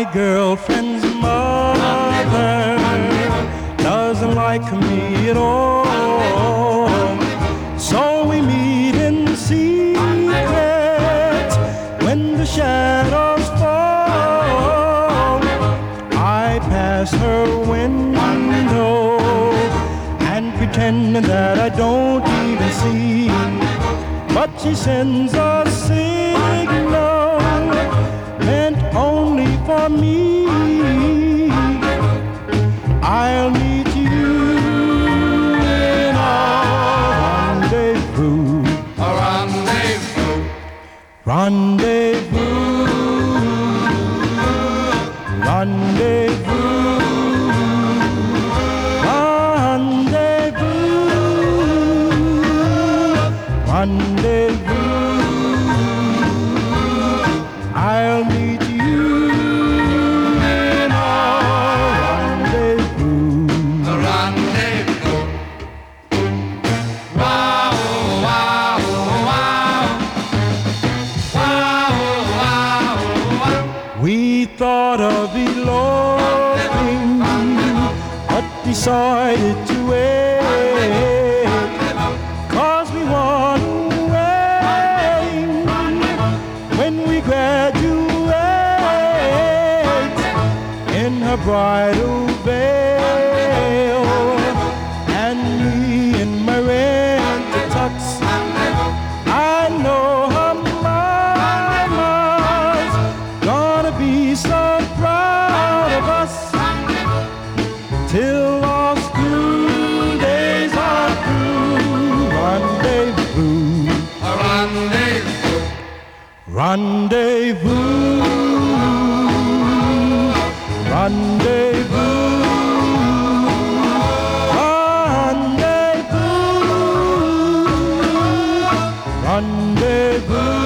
My girlfriend's mother doesn't like me at all, so we meet in secret when the shadows fall. I pass her window and pretend that I don't even see, but she sends a signal meant only for me. I'll meet you in a rendezvous. A rendezvous. Rendezvous. Rendezvous. Rendezvous. Rendezvous. I'll meet you in a rendezvous. A rendezvous. Wow, wow, wow. Wow, wow, wow. We thought of eloping, but decided to wait, 'cause we want a wedding when we graduate in her bridal veil, and me in my rented tux. I know her mama's gonna be so proud of us till our school days are through. Rendezvous. A rendezvous. Rendezvous. Rendezvous. Rendezvous. Rendezvous.